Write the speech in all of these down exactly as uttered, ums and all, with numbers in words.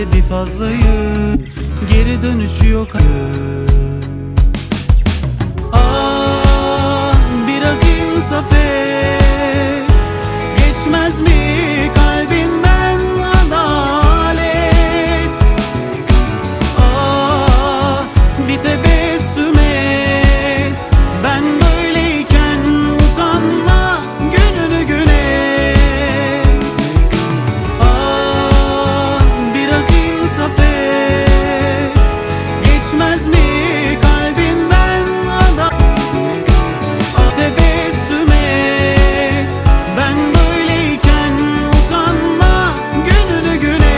sadece bir fazlayım. Geri dönüşü yok. Ah, biraz insaf et. Geçmez mi kalbimden adalet? Ah, bir tebessüm et. Ben böyleyken utanma, gününü gün et. Ah, biraz insaf et. Geçmez mi kalbimden adalet? Ah, tebessüm et. Ben böyleyken utanma, gününü gün et.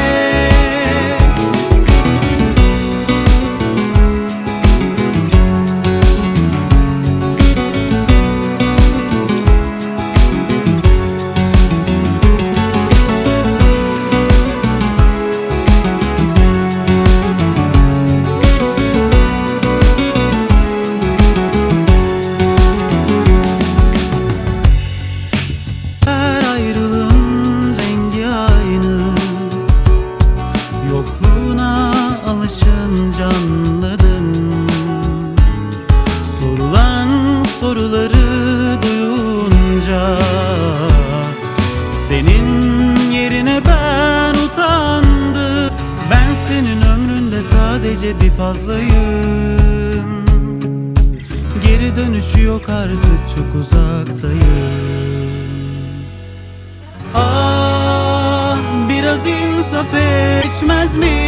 Her ayrılığın rengi aynı. Yokluğuna alışınca anladım. Sorulan soruları duyunca senin yerine ben utandım. Ben senin ömründe sadece bir fazlayım. Geri dönüşü yok, artık çok uzaktayım. Ah, biraz insaf et. Geçmez mi